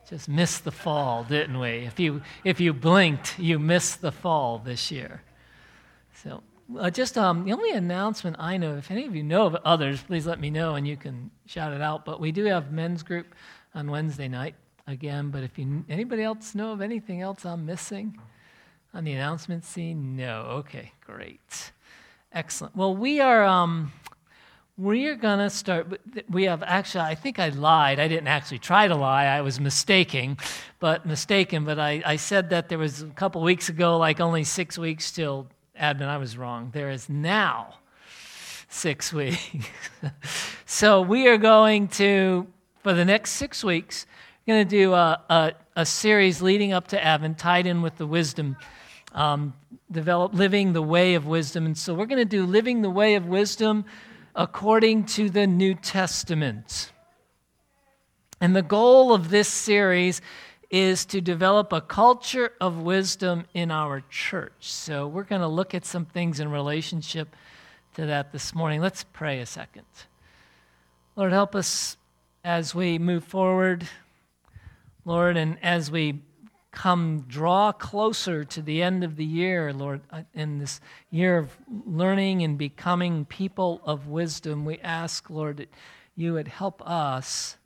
just missed the fall, didn't we? If you blinked, you missed the fall this year. So the only announcement I know, if any of you know of others, please let me know and you can shout it out. But we do have men's group on Wednesday night again. But if anybody else know of anything else I'm missing on the announcement scene? No. Okay, great. Excellent. Well, we are going to start. We have actually, I think I lied. I didn't actually try to lie. I was mistaken. But I said that there was a couple weeks ago, like only 6 weeks till Advent. I was wrong. There is now 6 weeks. So we are going to, for the next 6 weeks, we're going to do a series leading up to Advent, tied in with the wisdom. Living the way of wisdom. And so we're going to do living the way of wisdom according to the New Testament. And the goal of this series is to develop a culture of wisdom in our church. So we're going to look at some things in relationship to that this morning. Let's pray a second. Lord, help us as we move forward, Lord, and as we draw closer to the end of the year, Lord, in this year of learning and becoming people of wisdom. We ask, Lord, that you would help us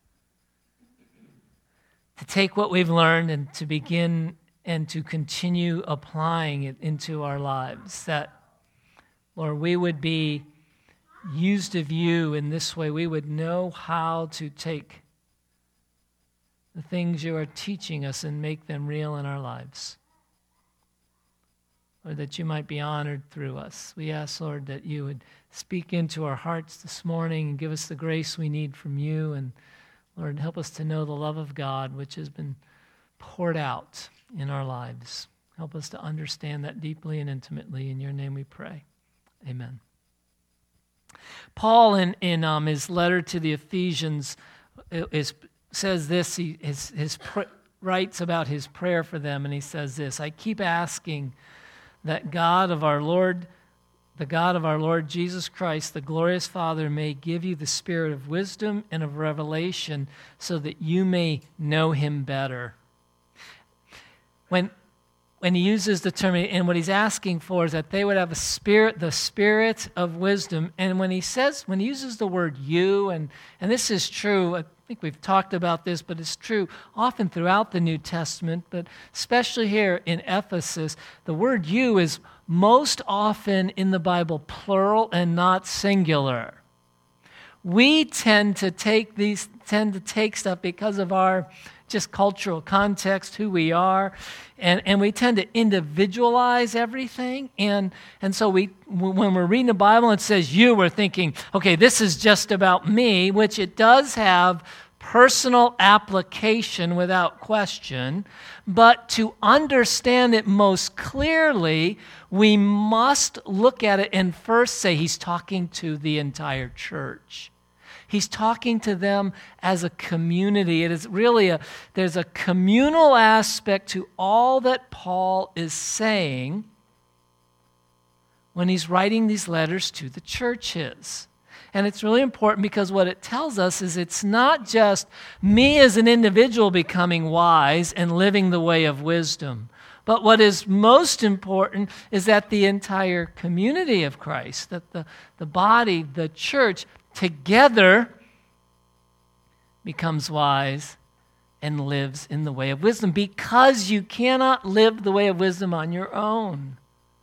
to take what we've learned and to begin and to continue applying it into our lives. That, Lord, we would be used of you in this way. We would know how to take the things you are teaching us and make them real in our lives. Lord, that you might be honored through us. We ask, Lord, that you would speak into our hearts this morning and give us the grace we need from you. And Lord, help us to know the love of God which has been poured out in our lives. Help us to understand that deeply and intimately. In your name we pray. Amen. Paul, in his letter to the Ephesians, says this. He writes about his prayer for them, and he says this: I keep asking that the God of our Lord Jesus Christ, the glorious Father, may give you the spirit of wisdom and of revelation so that you may know him better. When he uses the term, and what he's asking for is that they would have the spirit of wisdom. And when he uses the word you, and this is true, I think we've talked about this, but it's true often throughout the New Testament, but especially here in Ephesus, the word you is most often in the Bible plural and not singular. We tend to take stuff because of our just cultural context, who we are, and we tend to individualize everything. And so when we're reading the Bible and it says you, we're thinking, okay, this is just about me, which it does have personal application without question. But to understand it most clearly, we must look at it and first say he's talking to the entire church. He's talking to them as a community. It is really there's a communal aspect to all that Paul is saying when he's writing these letters to the churches. And it's really important because what it tells us is it's not just me as an individual becoming wise and living the way of wisdom. But what is most important is that the entire community of Christ, that the body, the church, together becomes wise and lives in the way of wisdom, because you cannot live the way of wisdom on your own.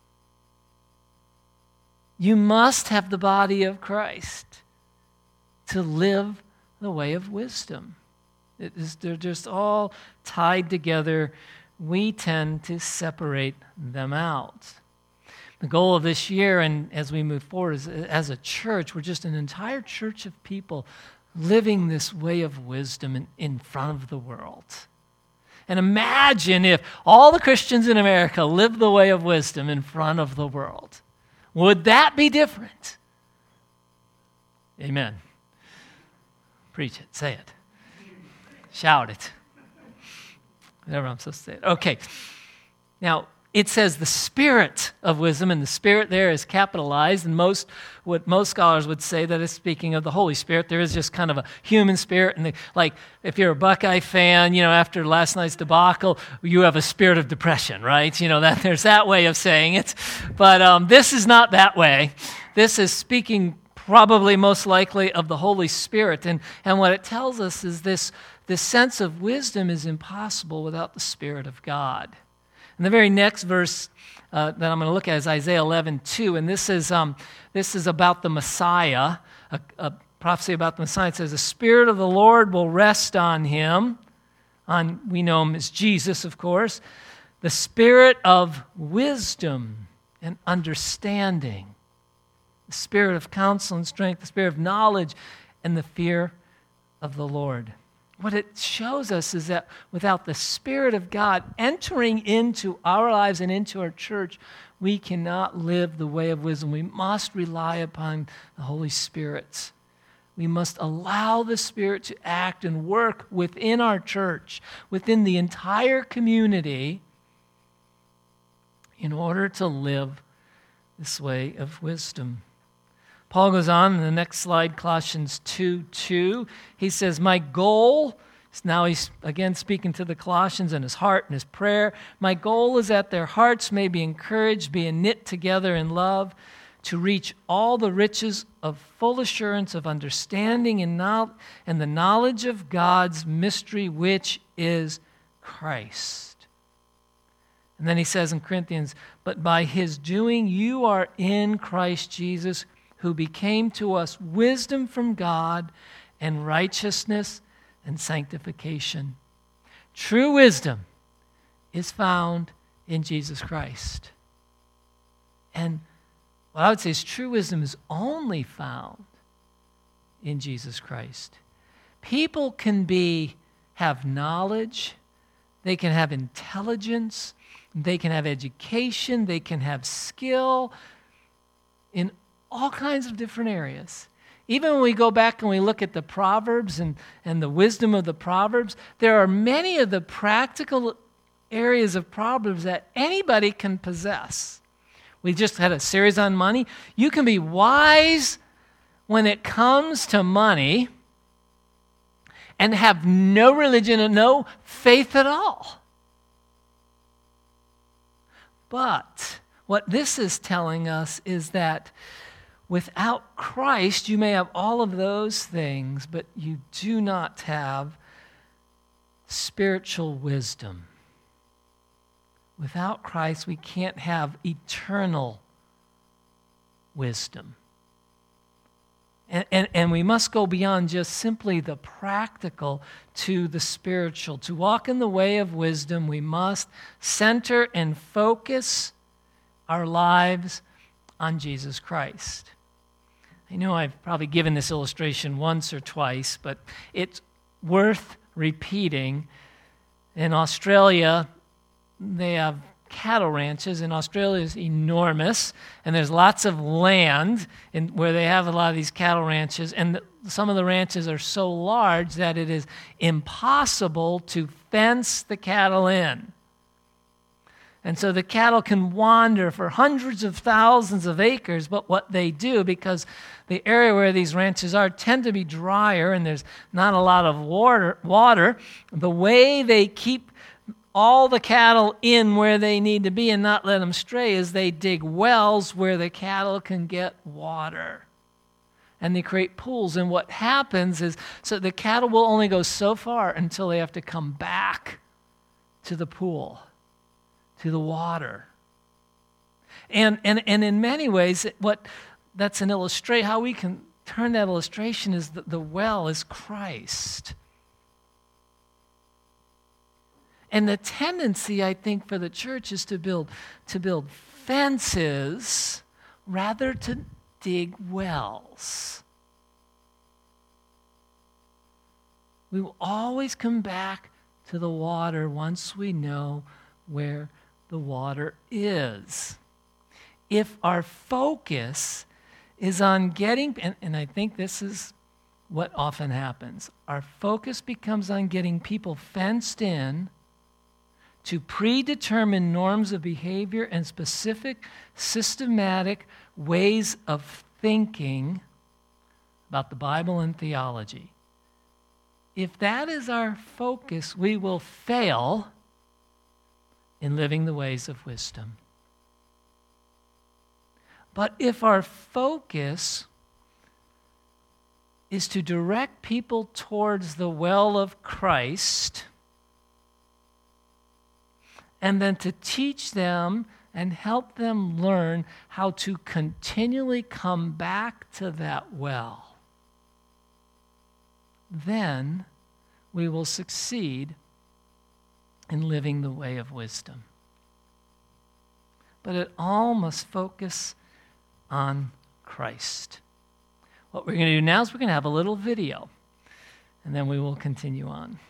You must have the body of Christ to live the way of wisdom. They're just all tied together. We tend to separate them out. The goal of this year, and as we move forward as a church, we're just an entire church of people living this way of wisdom in front of the world. And imagine if all the Christians in America lived the way of wisdom in front of the world. Would that be different? Amen. Preach it. Say it. Shout it. Whatever I'm supposed to say it. Okay. Now, it says the spirit of wisdom, and the spirit there is capitalized, and what most scholars would say that it's speaking of the Holy Spirit. There is just kind of a human spirit, and like if you're a Buckeye fan, after last night's debacle, you have a spirit of depression, right? That there's that way of saying it, but this is not that way. This is speaking probably most likely of the Holy Spirit, and what it tells us is this sense of wisdom is impossible without the Spirit of God. And the very next verse that I'm going to look at is Isaiah 11:2, and this is about the Messiah, a prophecy about the Messiah. It says, "The Spirit of the Lord will rest on him." We know him as Jesus, of course. "The Spirit of wisdom and understanding, the Spirit of counsel and strength, the Spirit of knowledge and the fear of the Lord." What it shows us is that without the Spirit of God entering into our lives and into our church, we cannot live the way of wisdom. We must rely upon the Holy Spirit. We must allow the Spirit to act and work within our church, within the entire community, in order to live this way of wisdom. Paul goes on in the next slide, Colossians 2:2. He says, "My goal," now he's again speaking to the Colossians and his heart and his prayer, "my goal is that their hearts may be encouraged, being knit together in love, to reach all the riches of full assurance of understanding and the knowledge of God's mystery, which is Christ." And then he says in Corinthians, "But by his doing you are in Christ Jesus, who became to us wisdom from God and righteousness and sanctification." True wisdom is found in Jesus Christ. And what I would say is true wisdom is only found in Jesus Christ. People can have knowledge, they can have intelligence, they can have education, they can have skill in all kinds of different areas. Even when we go back and we look at the Proverbs and the wisdom of the Proverbs, there are many of the practical areas of Proverbs that anybody can possess. We just had a series on money. You can be wise when it comes to money and have no religion and no faith at all. But what this is telling us is that without Christ, you may have all of those things, but you do not have spiritual wisdom. Without Christ, we can't have eternal wisdom. And we must go beyond just simply the practical to the spiritual. To walk in the way of wisdom, we must center and focus our lives on Jesus Christ. I know I've probably given this illustration once or twice, but it's worth repeating. In Australia, they have cattle ranches, and Australia is enormous, and there's lots of land where they have a lot of these cattle ranches, and some of the ranches are so large that it is impossible to fence the cattle in. And so the cattle can wander for hundreds of thousands of acres, but what they do, because the area where these ranches are tend to be drier and there's not a lot of water, the way they keep all the cattle in where they need to be and not let them stray is they dig wells where the cattle can get water. And they create pools. And what happens is, so the cattle will only go so far until they have to come back to the pool, to the water. And in many ways, that's an illustration. How we can turn that illustration is that the well is Christ. And the tendency, I think, for the church is to build fences rather to dig wells. We will always come back to the water once we know where the water is. If our focus is on getting, and I think this is what often happens, our focus becomes on getting people fenced in to predetermined norms of behavior and specific systematic ways of thinking about the Bible and theology. If that is our focus, we will fail in living the ways of wisdom. But if our focus is to direct people towards the well of Christ, and then to teach them and help them learn how to continually come back to that well, then we will succeed in living the way of wisdom. But it all must focus on Christ. What we're going to do now is we're going to have a little video, and then we will continue on.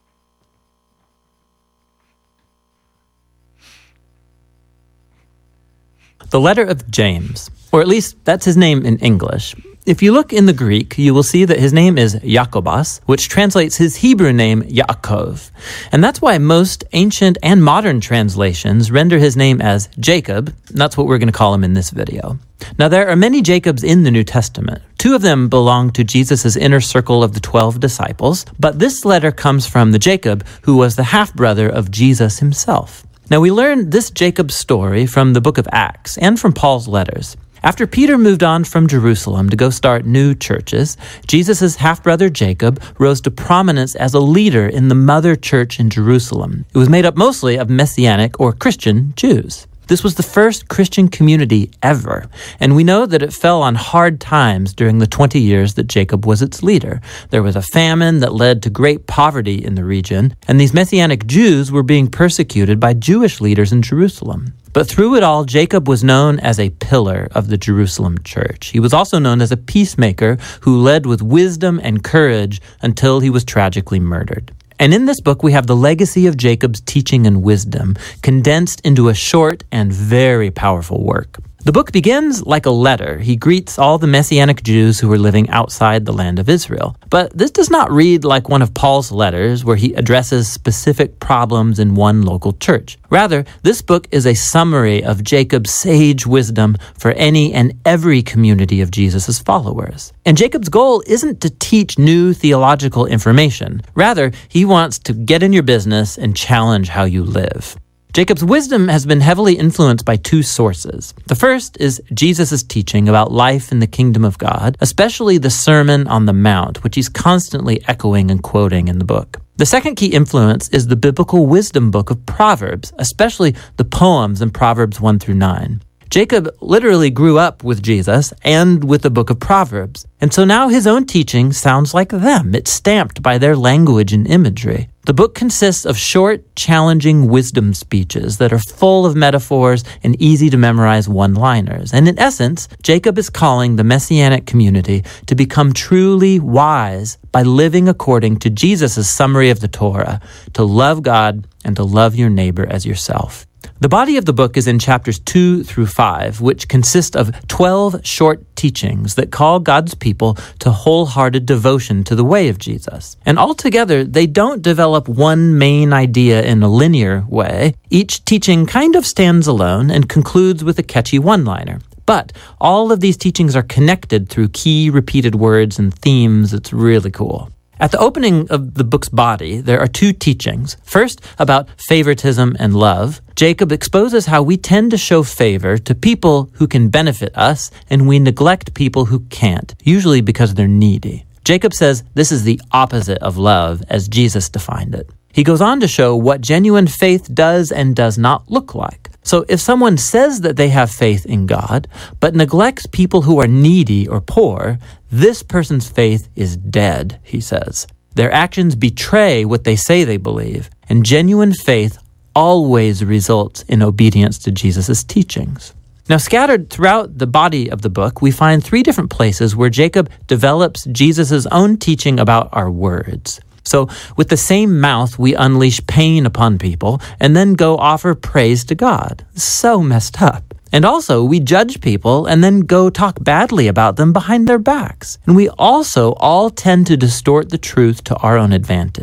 The letter of James, or at least that's his name in English. If you look in the Greek, you will see that his name is Jacobos, which translates his Hebrew name Yaakov. And that's why most ancient and modern translations render his name as Jacob. That's what we're going to call him in this video. Now, there are many Jacobs in the New Testament. 2 of them belong to Jesus' inner circle of the 12 disciples, but this letter comes from the Jacob who was the half-brother of Jesus himself. Now, we learn this Jacob story from the book of Acts and from Paul's letters. After Peter moved on from Jerusalem to go start new churches, Jesus' half-brother Jacob rose to prominence as a leader in the mother church in Jerusalem. It was made up mostly of Messianic or Christian Jews. This was the first Christian community ever, and we know that it fell on hard times during the 20 years that Jacob was its leader. There was a famine that led to great poverty in the region, and these Messianic Jews were being persecuted by Jewish leaders in Jerusalem. But through it all, Jacob was known as a pillar of the Jerusalem church. He was also known as a peacemaker who led with wisdom and courage until he was tragically murdered. And in this book, we have the legacy of Jacob's teaching and wisdom condensed into a short and very powerful work. The book begins like a letter. He greets all the Messianic Jews who were living outside the land of Israel. But this does not read like one of Paul's letters where he addresses specific problems in one local church. Rather, this book is a summary of Jacob's sage wisdom for any and every community of Jesus' followers. And Jacob's goal isn't to teach new theological information. Rather, he wants to get in your business and challenge how you live. Jacob's wisdom has been heavily influenced by 2 sources. The first is Jesus' teaching about life in the kingdom of God, especially the Sermon on the Mount, which he's constantly echoing and quoting in the book. The second key influence is the biblical wisdom book of Proverbs, especially the poems in Proverbs 1 through 9. Jacob literally grew up with Jesus and with the book of Proverbs. And so now his own teaching sounds like them. It's stamped by their language and imagery. The book consists of short, challenging wisdom speeches that are full of metaphors and easy to memorize one-liners. And in essence, Jacob is calling the Messianic community to become truly wise by living according to Jesus' summary of the Torah, to love God and to love your neighbor as yourself. The body of the book is in chapters 2 through 5, which consist of 12 short teachings that call God's people to wholehearted devotion to the way of Jesus. And altogether, they don't develop one main idea in a linear way. Each teaching kind of stands alone and concludes with a catchy one-liner. But all of these teachings are connected through key repeated words and themes. It's really cool. At the opening of the book's body, there are 2 teachings. First, about favoritism and love. Jacob exposes how we tend to show favor to people who can benefit us, and we neglect people who can't, usually because they're needy. Jacob says this is the opposite of love, as Jesus defined it. He goes on to show what genuine faith does and does not look like. So if someone says that they have faith in God, but neglects people who are needy or poor, this person's faith is dead, he says. Their actions betray what they say they believe, and genuine faith always results in obedience to Jesus' teachings. Now, scattered throughout the body of the book, we find 3 different places where Jacob develops Jesus' own teaching about our words. So with the same mouth, we unleash pain upon people and then go offer praise to God. So messed up. And also, we judge people and then go talk badly about them behind their backs. And we also all tend to distort the truth to our own advantage.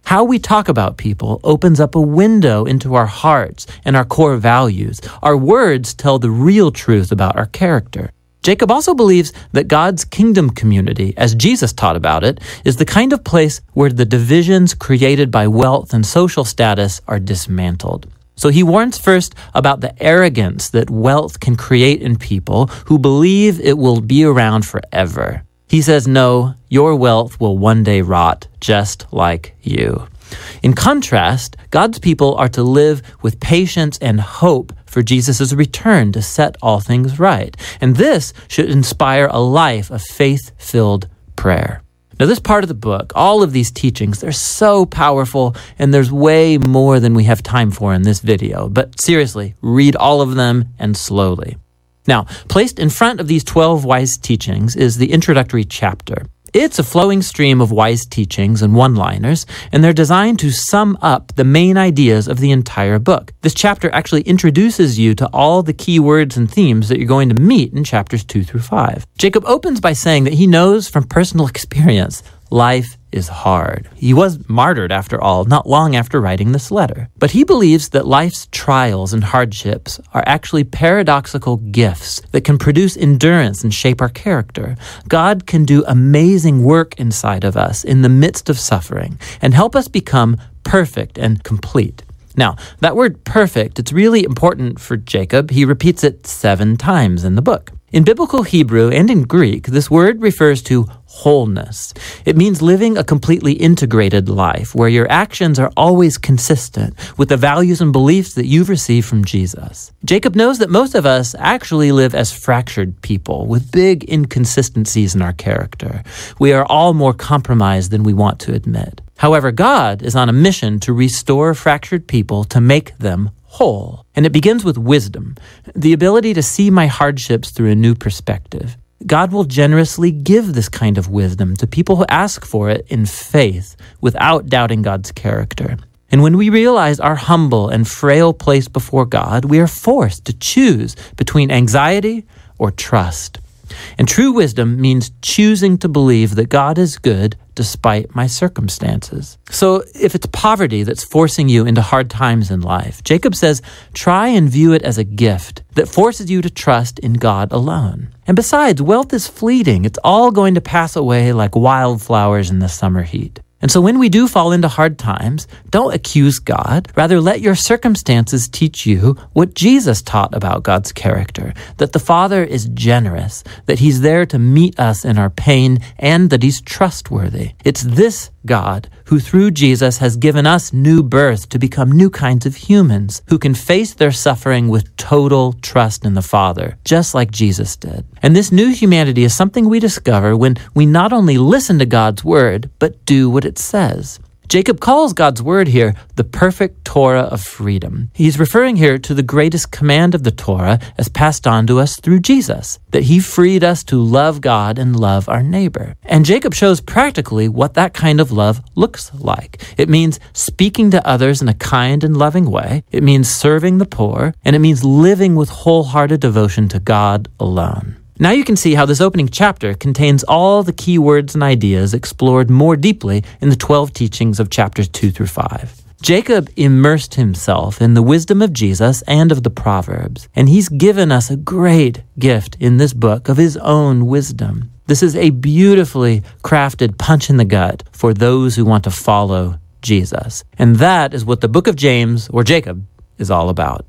How we talk about people opens up a window into our hearts and our core values. Our words tell the real truth about our character. Jacob also believes that God's kingdom community, as Jesus taught about it, is the kind of place where the divisions created by wealth and social status are dismantled. So he warns first about the arrogance that wealth can create in people who believe it will be around forever. He says, no, your wealth will one day rot, just like you. In contrast, God's people are to live with patience and hope for Jesus' return to set all things right. And this should inspire a life of faith-filled prayer. Now, this part of the book, all of these teachings, they're so powerful, and there's way more than we have time for in this video. But seriously, read all of them and slowly. Now, placed in front of these 12 wise teachings is the introductory chapter. It's a flowing stream of wise teachings and one-liners, and they're designed to sum up the main ideas of the entire book. This chapter actually introduces you to all the key words and themes that you're going to meet in chapters 2 through 5. Jacob opens by saying that he knows from personal experience life is hard. He was martyred, after all, not long after writing this letter. But he believes that life's trials and hardships are actually paradoxical gifts that can produce endurance and shape our character. God can do amazing work inside of us in the midst of suffering and help us become perfect and complete. Now, that word perfect, it's really important for Jacob. He repeats it 7 times in the book. In biblical Hebrew and in Greek, this word refers to wholeness. It means living a completely integrated life where your actions are always consistent with the values and beliefs that you've received from Jesus. Jacob knows that most of us actually live as fractured people with big inconsistencies in our character. We are all more compromised than we want to admit. However, God is on a mission to restore fractured people to make them whole. And it begins with wisdom, the ability to see my hardships through a new perspective. God will generously give this kind of wisdom to people who ask for it in faith without doubting God's character. And when we realize our humble and frail place before God, we are forced to choose between anxiety or trust. And true wisdom means choosing to believe that God is good despite my circumstances. So if it's poverty that's forcing you into hard times in life, Jacob says, try and view it as a gift that forces you to trust in God alone. And besides, wealth is fleeting. It's all going to pass away like wildflowers in the summer heat. And so when we do fall into hard times, don't accuse God. Rather, let your circumstances teach you what Jesus taught about God's character, that the Father is generous, that he's there to meet us in our pain, and that he's trustworthy. It's this God who through Jesus has given us new birth to become new kinds of humans who can face their suffering with total trust in the Father, just like Jesus did. And this new humanity is something we discover when we not only listen to God's word, but do what it says. Jacob calls God's word here the perfect Torah of freedom. He's referring here to the greatest command of the Torah as passed on to us through Jesus, that he freed us to love God and love our neighbor. And Jacob shows practically what that kind of love looks like. It means speaking to others in a kind and loving way. It means serving the poor, and it means living with wholehearted devotion to God alone. Now you can see how this opening chapter contains all the key words and ideas explored more deeply in the 12 teachings of chapters 2 through 5. Jacob immersed himself in the wisdom of Jesus and of the Proverbs, and he's given us a great gift in this book of his own wisdom. This is a beautifully crafted punch in the gut for those who want to follow Jesus. And that is what the book of James, or Jacob, is all about.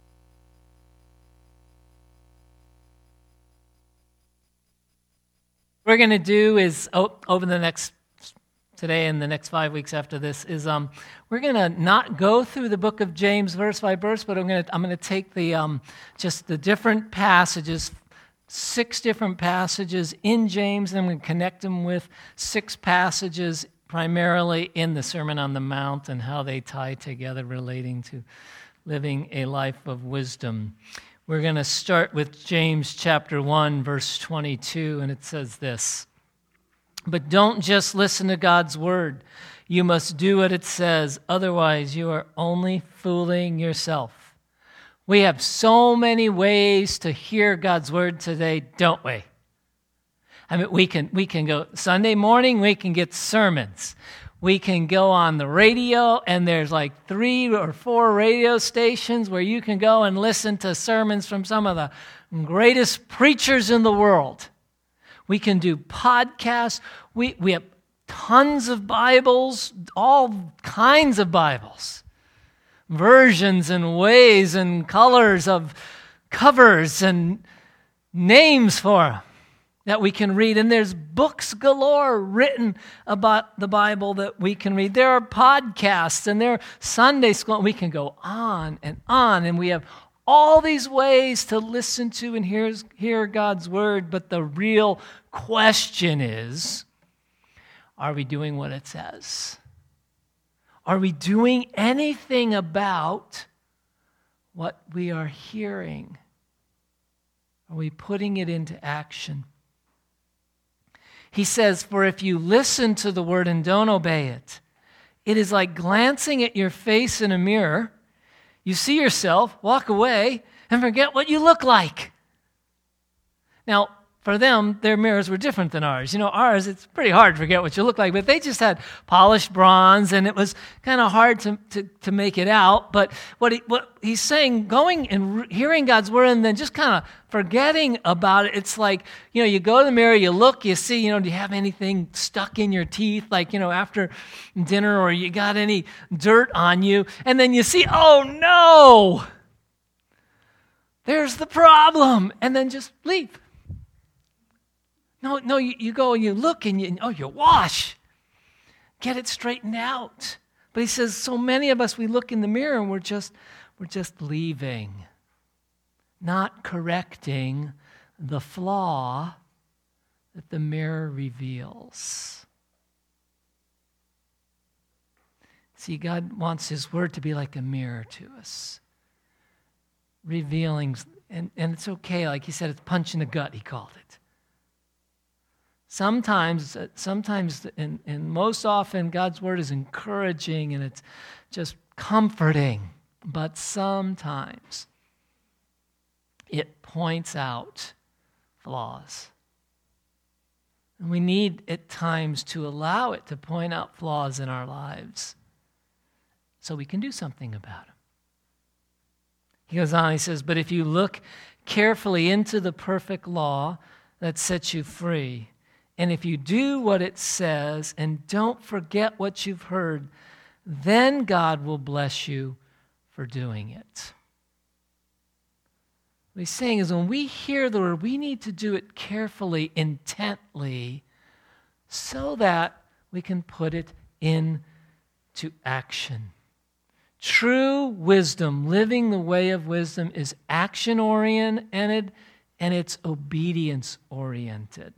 What we're going to do is, over the next, today and the next 5 weeks after this, is we're going to not go through the book of James verse by verse, but I'm going to take the just the different passages, 6 different passages in James, and I'm going to connect them with 6 passages primarily in the Sermon on the Mount and how they tie together relating to living a life of wisdom. We're going to start with James chapter 1, verse 22, and it says this: "But don't just listen to God's word. You must do what it says, otherwise you are only fooling yourself." We have so many ways to hear God's word today, don't we? I mean, we can go Sunday morning, we can get sermons. We can go on the radio, and there's like 3 or 4 radio stations where you can go and listen to sermons from some of the greatest preachers in the world. We can do podcasts. We have tons of Bibles, all kinds of Bibles, versions and ways and colors of covers and names for them that we can read. And there's books galore written about the Bible that we can read. There are podcasts and there are Sunday school. We can go on, and we have all these ways to listen to and hear God's word. But the real question is, are we doing what it says? Are we doing anything about what we are hearing? Are we putting it into action? He says, for if you listen to the word and don't obey it, it is like glancing at your face in a mirror. You see yourself, walk away, and forget what you look like. Now, for them, their mirrors were different than ours. Ours, it's pretty hard to forget what you look like, but they just had polished bronze, and it was kind of hard to make it out. But what he's saying, going and hearing God's word and then just kind of forgetting about it, it's like, you go to the mirror, you look, you see, do you have anything stuck in your teeth, like, after dinner, or you got any dirt on you, and then you see, oh no, there's the problem, and then just leave. No, you go and you look and you wash. Get it straightened out. But he says, so many of us, we look in the mirror and we're just leaving, not correcting the flaw that the mirror reveals. See, God wants his word to be like a mirror to us, revealing, and it's okay, like he said, it's punch in the gut, he called it. Sometimes, and most often, God's word is encouraging and it's just comforting. But sometimes it points out flaws. And we need at times to allow it to point out flaws in our lives so we can do something about them. He goes on, he says, but if you look carefully into the perfect law that sets you free, and if you do what it says and don't forget what you've heard, then God will bless you for doing it. What he's saying is when we hear the word, we need to do it carefully, intently, so that we can put it into action. True wisdom, living the way of wisdom, is action-oriented and it's obedience-oriented.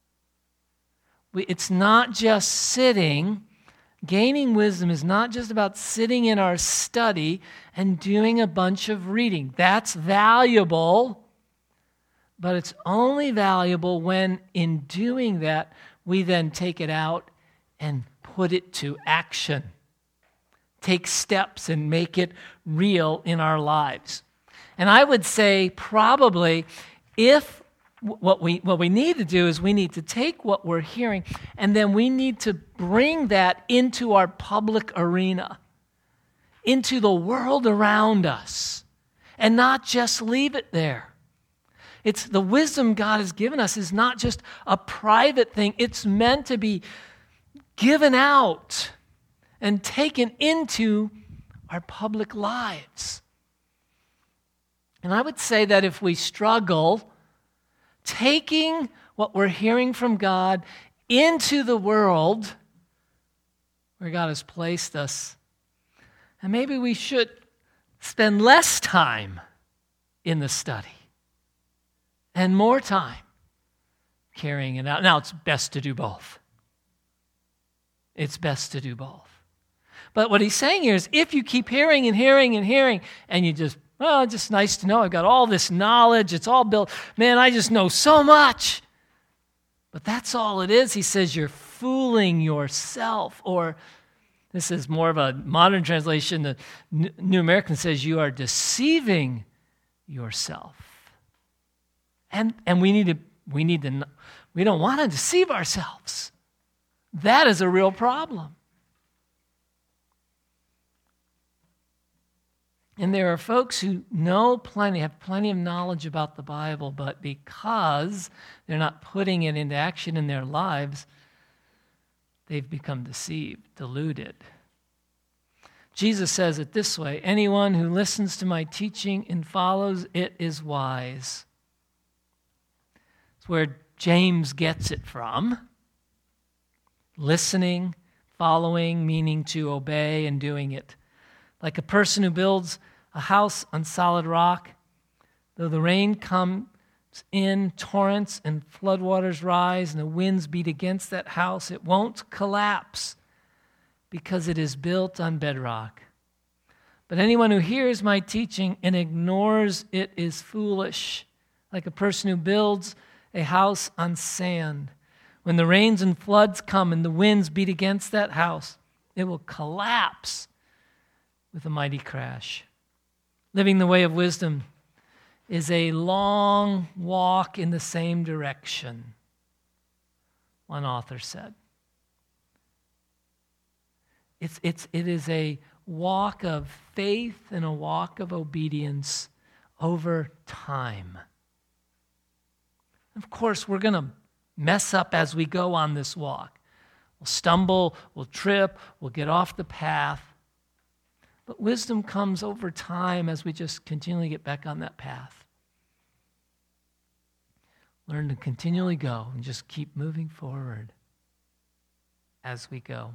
It's not just sitting. Gaining wisdom is not just about sitting in our study and doing a bunch of reading. That's valuable, but it's only valuable when in doing that, we then take it out and put it to action. Take steps and make it real in our lives. And I would say probably if what we need to do is we need to take what we're hearing and then we need to bring that into our public arena, into the world around us, and not just leave it there. It's the wisdom God has given us is not just a private thing. It's meant to be given out and taken into our public lives. And I would say that if we struggle taking what we're hearing from God into the world where God has placed us, and maybe we should spend less time in the study and more time carrying it out. Now, it's best to do both. It's best to do both. But what he's saying here is if you keep hearing and hearing and hearing, and you just, well, it's just nice to know I've got all this knowledge, it's all built, man, I just know so much. But that's all it is. He says you're fooling yourself. Or this is more of a modern translation. The New American says you are deceiving yourself. And we don't want to deceive ourselves. That is a real problem. And there are folks who have plenty of knowledge about the Bible, but because they're not putting it into action in their lives, they've become deceived, deluded. Jesus says it this way: anyone who listens to my teaching and follows it is wise. It's where James gets it from. Listening, following, meaning to obey and doing it. Like a person who builds a house on solid rock, though the rain comes in torrents and floodwaters rise and the winds beat against that house, it won't collapse because it is built on bedrock. But anyone who hears my teaching and ignores it is foolish, like a person who builds a house on sand. When the rains and floods come and the winds beat against that house, it will collapse with a mighty crash. Living the way of wisdom is a long walk in the same direction, one author said. It is a walk of faith and a walk of obedience over time. Of course, we're going to mess up as we go on this walk. We'll stumble, we'll trip, we'll get off the path. But wisdom comes over time as we just continually get back on that path. Learn to continually go and just keep moving forward as we go.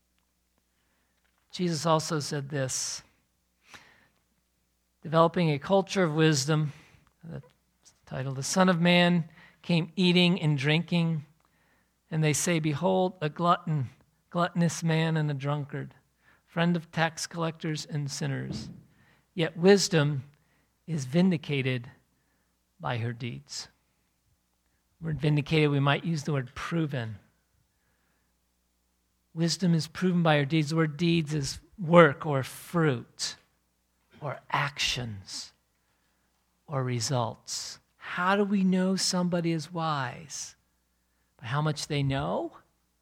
Jesus also said this: developing a culture of wisdom, the title, the Son of Man came eating and drinking, and they say, behold, a gluttonous man and a drunkard, friend of tax collectors and sinners. Yet wisdom is vindicated by her deeds. The word vindicated, we might use the word proven. Wisdom is proven by her deeds. The word deeds is work or fruit or actions or results. How do we know somebody is wise? By how much they know?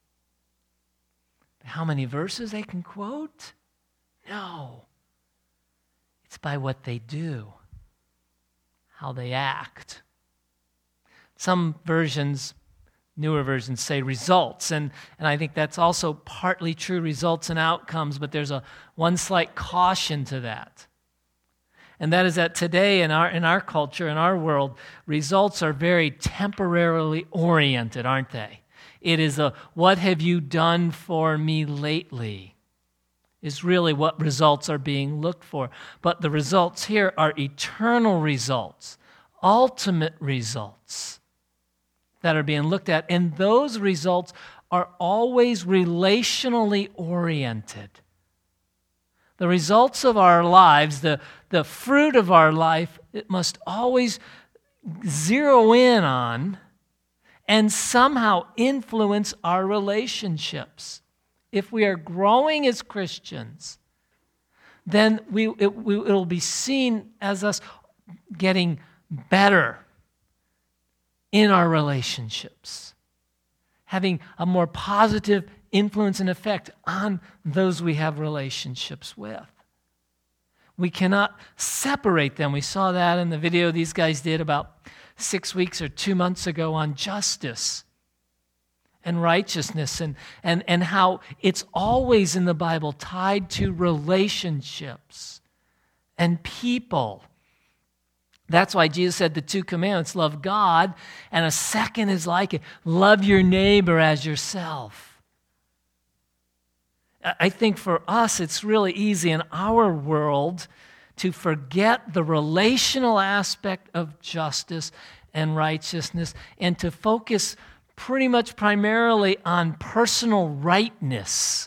By how many verses they can quote? No. It's by what they do, how they act. Some versions, newer versions, say results, and I think that's also partly true, results and outcomes, but there's one slight caution to that. And that is that today in our culture, in our world, results are very temporarily oriented, aren't they? It is what have you done for me lately is really what results are being looked for. But the results here are eternal results, ultimate results that are being looked at. And those results are always relationally oriented. The results of our lives, the fruit of our life, it must always zero in on and somehow influence our relationships. If we are growing as Christians, then it'll be seen as us getting better in our relationships, having a more positive influence and effect on those we have relationships with. We cannot separate them. We saw that in the video these guys did about 6 weeks or 2 months ago on justice and righteousness and how it's always in the Bible tied to relationships and people. That's why Jesus said the 2 commandments, love God, and a second is like it, love your neighbor as yourself. I think for us, it's really easy in our world to forget the relational aspect of justice and righteousness and to focus pretty much primarily on personal rightness.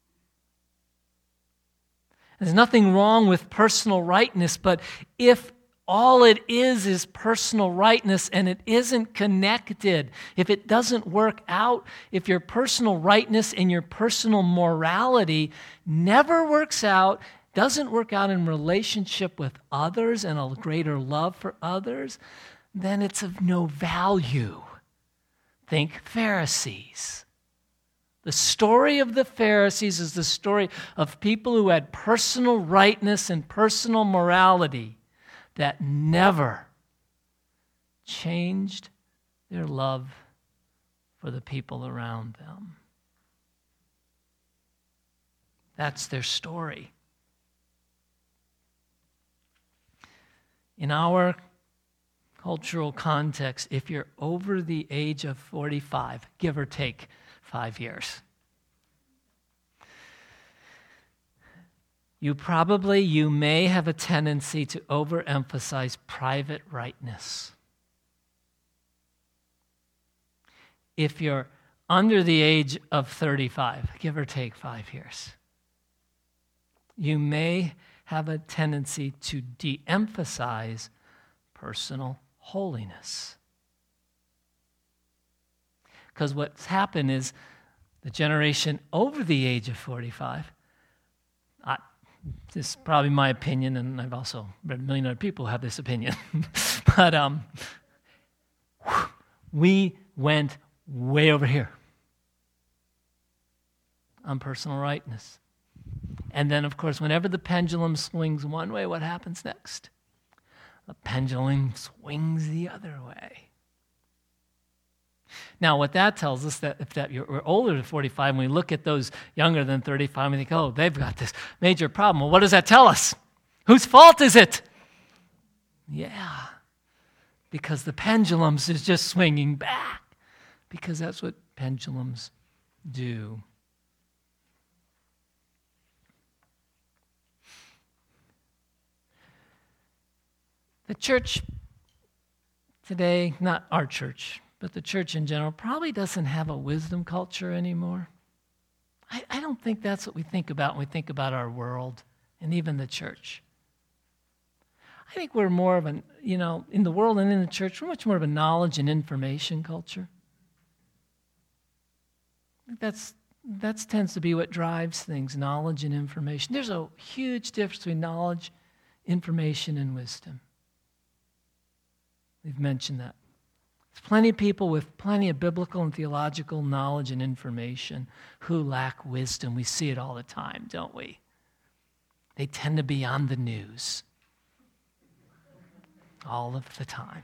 There's nothing wrong with personal rightness, but if all it is personal rightness and it isn't connected, if it doesn't work out, if your personal rightness and your personal morality never works out, doesn't work out in relationship with others and a greater love for others, then it's of no value. Think Pharisees. The story of the Pharisees is the story of people who had personal rightness and personal morality that never changed their love for the people around them. That's their story. In our cultural context, if you're over the age of 45, give or take 5 years, you may have a tendency to overemphasize private rightness. If you're under the age of 35, give or take 5 years, you may have a tendency to de-emphasize personal holiness. Because what's happened is the generation over the age of 45, this is probably my opinion, and I've also read a million other people who have this opinion, but we went way over here on personal rightness. And then, of course, whenever the pendulum swings one way, what happens next? The pendulum swings the other way. Now, what that tells us, that if we're older than 45, and we look at those younger than 35, we think, oh, they've got this major problem. Well, what does that tell us? Whose fault is it? Yeah, because the pendulums is just swinging back, because that's what pendulums do. The church today, not our church, but the church in general, probably doesn't have a wisdom culture anymore. I don't think that's what we think about when we think about our world and even the church. I think we're more of an, in the world and in the church, we're much more of a knowledge and information culture. I think that tends to be what drives things, knowledge and information. There's a huge difference between knowledge, information, and wisdom. We've mentioned that. There's plenty of people with plenty of biblical and theological knowledge and information who lack wisdom. We see it all the time, don't we? They tend to be on the news all of the time.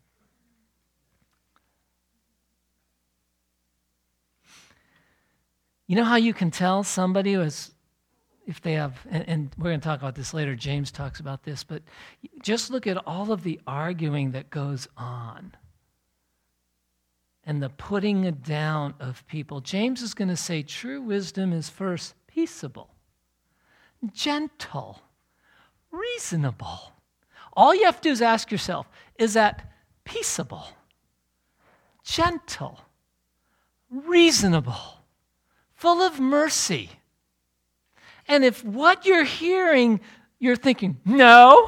You know how you can tell somebody if they have, and we're going to talk about this later, James talks about this, but just look at all of the arguing that goes on and the putting it down of people. James is going to say true wisdom is first peaceable, gentle, reasonable. All you have to do is ask yourself, is that peaceable, gentle, reasonable, full of mercy? And if what you're hearing, you're thinking, no,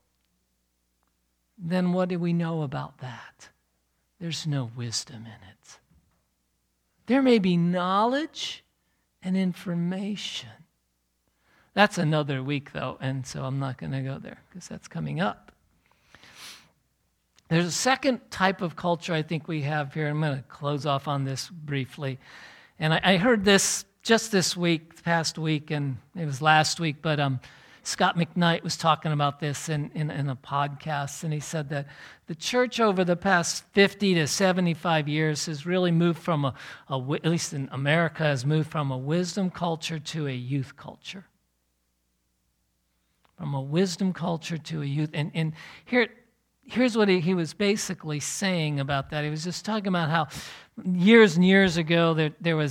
then what do we know about that? There's no wisdom in it. There may be knowledge and information. That's another week, though, and so I'm not going to go there because that's coming up. There's a second type of culture I think we have here. I'm going to close off on this briefly. And I heard this just this week, past week, and it was last week, but Scott McKnight was talking about this in a podcast, and he said that the church over the past 50 to 75 years has really moved from at least in America, has moved from a wisdom culture to a youth culture. From a wisdom culture to a youth. And here's what he was basically saying about that. He was just talking about how years and years ago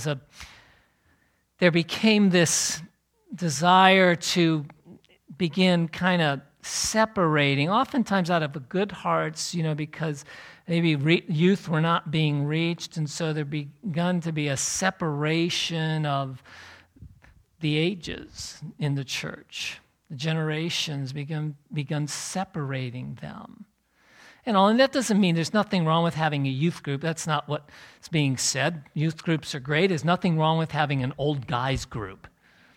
there became this desire to begin kind of separating, oftentimes out of good hearts, because maybe youth were not being reached, and so there begun to be a separation of the ages in the church. The generations begun separating them. And that doesn't mean there's nothing wrong with having a youth group. That's not what's being said. Youth groups are great. There's nothing wrong with having an old guys group.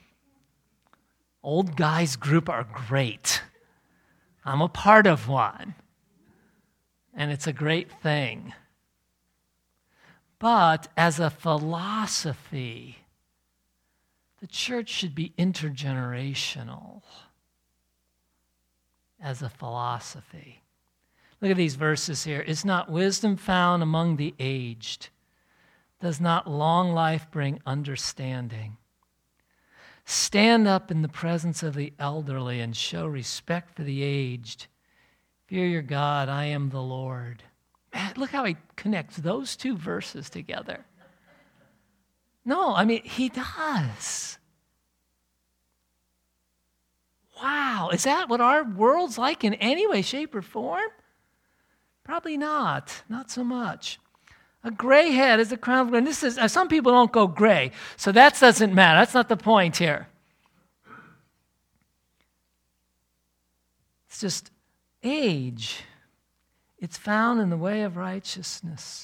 Old guys group are great. I'm a part of one. And it's a great thing. But as a philosophy, The church should be intergenerational as a philosophy. Look at these verses here. Is not wisdom found among the aged? Does not long life bring understanding? Stand up in the presence of the elderly and show respect for the aged. Fear your God, I am the Lord. Man, look how he connects those two verses together. No, I mean, he does. Wow, is that what our world's like in any way, shape, or form? Probably not so much. A gray head is a crown of glory. This is, some people don't go gray, so that doesn't matter. That's not the point here. It's just age. It's found in the way of righteousness.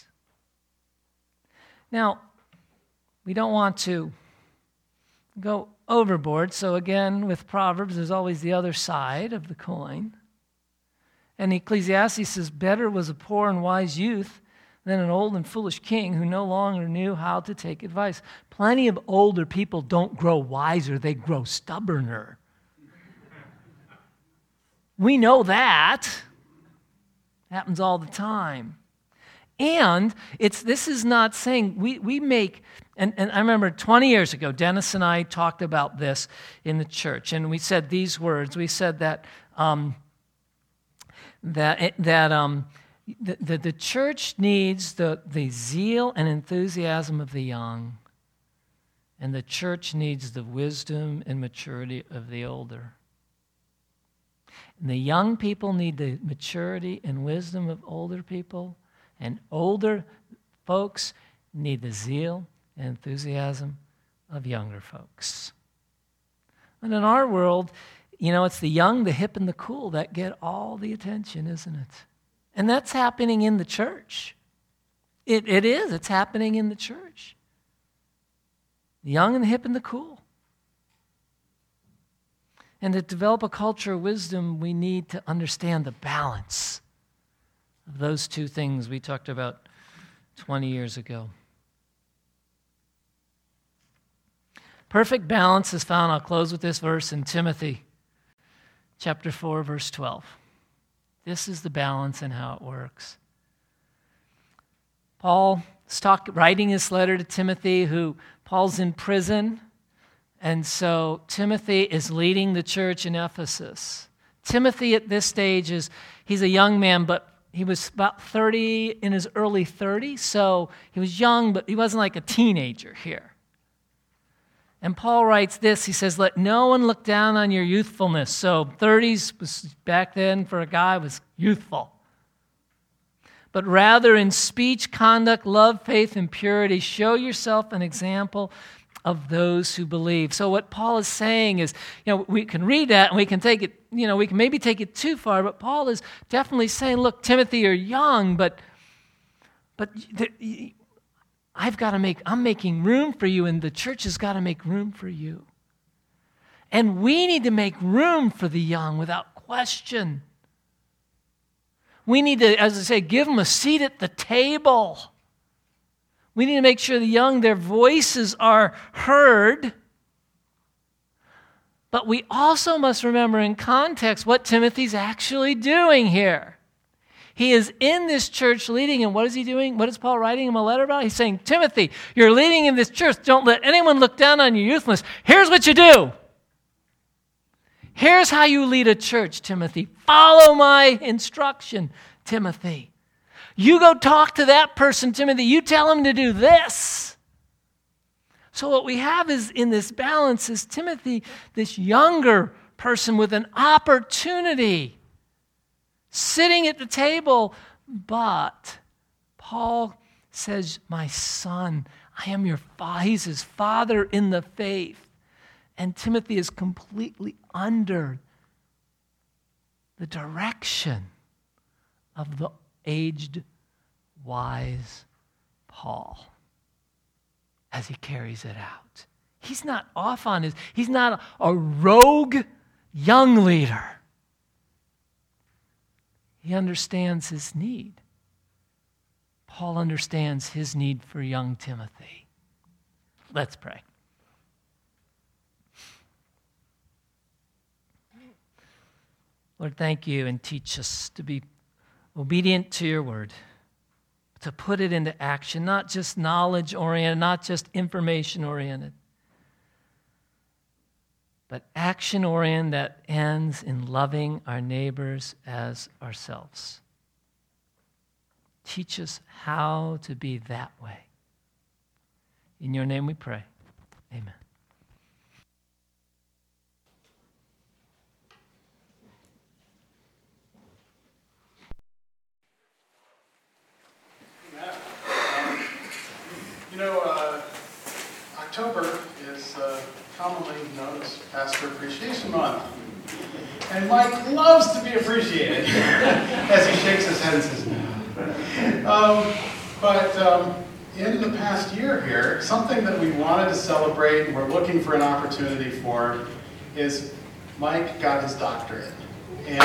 Now, we don't want to go overboard, so again, with Proverbs, there's always the other side of the coin. And Ecclesiastes says, better was a poor and wise youth than an old and foolish king who no longer knew how to take advice. Plenty of older people don't grow wiser, they grow stubborner. We know that. Happens all the time. And this is not saying we make, and I remember 20 years ago, Dennis and I talked about this in the church, and we said these words. We said that the church needs the zeal and enthusiasm of the young, and the church needs the wisdom and maturity of the older. And the young people need the maturity and wisdom of older people, and older folks need the zeal and enthusiasm of younger folks. And in our world, it's the young, the hip, and the cool that get all the attention, isn't it? And that's happening in the church. It is. It's happening in the church. The young and the hip and the cool. And to develop a culture of wisdom, we need to understand the balance of those two things we talked about 20 years ago. Perfect balance is found, I'll close with this verse, in Timothy chapter 4, verse 12. This is the balance and how it works. Paul is writing this letter to Timothy, Paul's in prison, and so Timothy is leading the church in Ephesus. Timothy at this stage he's a young man, but he was about 30, in his early 30s, so he was young, but he wasn't like a teenager here. And Paul writes this, he says, let no one look down on your youthfulness. So 30s was back then for a guy was youthful. But rather in speech, conduct, love, faith, and purity, show yourself an example of those who believe. So what Paul is saying is, we can read that and we can take it, we can maybe take it too far, but Paul is definitely saying, look, Timothy, you're young, but I'm making room for you, and the church has got to make room for you. And we need to make room for the young without question. We need to, as I say, give them a seat at the table. We need to make sure the young, their voices are heard. But we also must remember in context what Timothy's actually doing here. He is in this church leading, and what is he doing? What is Paul writing him a letter about? He's saying, Timothy, you're leading in this church. Don't let anyone look down on your youthfulness. Here's what you do. Here's how you lead a church, Timothy. Follow my instruction, Timothy. You go talk to that person, Timothy. You tell him to do this. So what we have is in this balance is Timothy, this younger person with an opportunity, sitting at the table. But Paul says, my son, I am your father. He's his father in the faith. And Timothy is completely under the direction of the aged, wise Paul as he carries it out. He's not off on he's not a rogue young leader. He understands his need. Paul understands his need for young Timothy. Let's pray. Lord, thank you, and teach us to be obedient to your word, to put it into action, not just knowledge-oriented, not just information-oriented, but action-oriented that ends in loving our neighbors as ourselves. Teach us how to be that way. In your name we pray. Amen. October is commonly known as Pastor Appreciation Month. And Mike loves to be appreciated as he shakes his head and says, no. But in the past year here, something that we wanted to celebrate and we're looking for an opportunity for is Mike got his doctorate. And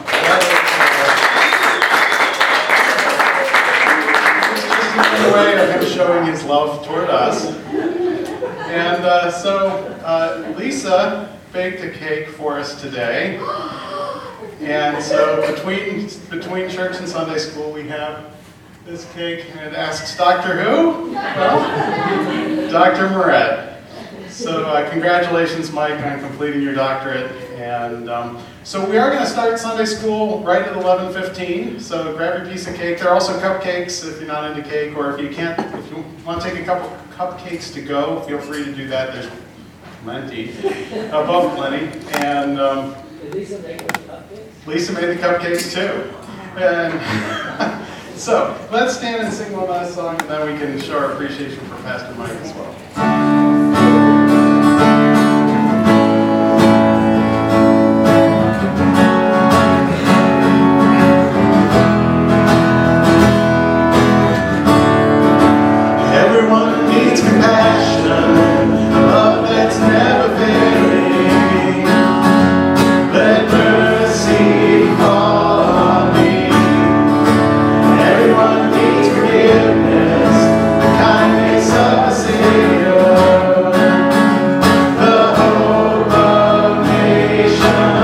that is a way of him showing his love toward us. And so Lisa baked a cake for us today. And so between church and Sunday school, we have this cake, and it asks Dr. who? Well, Dr. Moret. So congratulations, Mike, on completing your doctorate. And so we are going to start Sunday school right at 11:15. So grab your piece of cake. There are also cupcakes if you're not into cake, or if you want to take a couple cupcakes to go, feel free to do that. There's plenty, above plenty. And Did Lisa make the cupcakes? Lisa made the cupcakes too. And so let's stand and sing one last song, and then we can show our appreciation for Pastor Mike as well. Everyone needs compassion, love that's never failing. Let mercy fall on me. Everyone needs forgiveness, the kindness of a Savior, the hope of nations.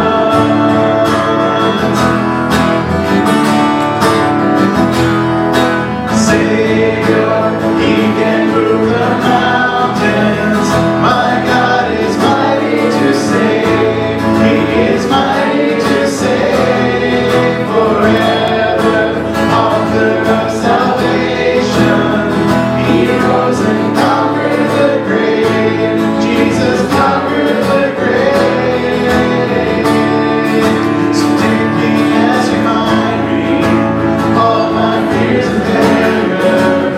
Savior, He can move the mountains. My God is mighty to save. He is mighty to save forever. Author of salvation. He rose and conquered the grave. Jesus conquered the grave. So take me as you find me. All my fears and terrors.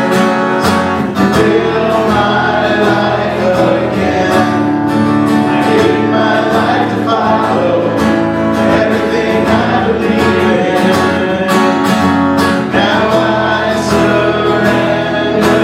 Fill my life again. I give my life to follow everything I believe in. Now I surrender.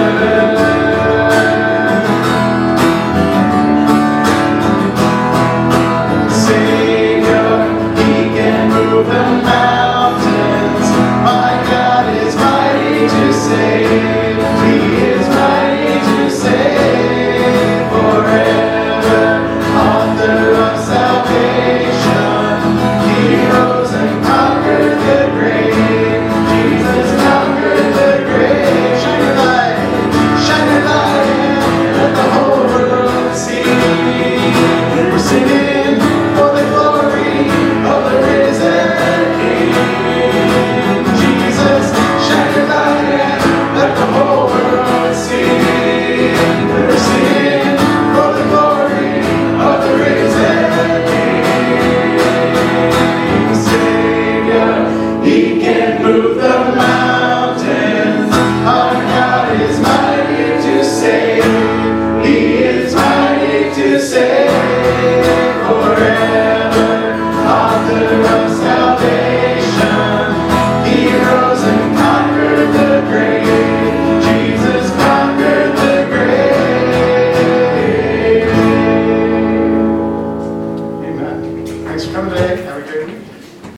Savior, He can move the mountains. My God is mighty to save. He is mighty to save forever. Author of salvation. He rose and conquered the grave. Jesus conquered the grave. Shine your light, and let the whole world see. We're singing for the glory of the risen King. Jesus, shine your light and let the whole world see. We're singing for the glory of the risen King. Savior, He can move the mountains. Our God is mighty to save.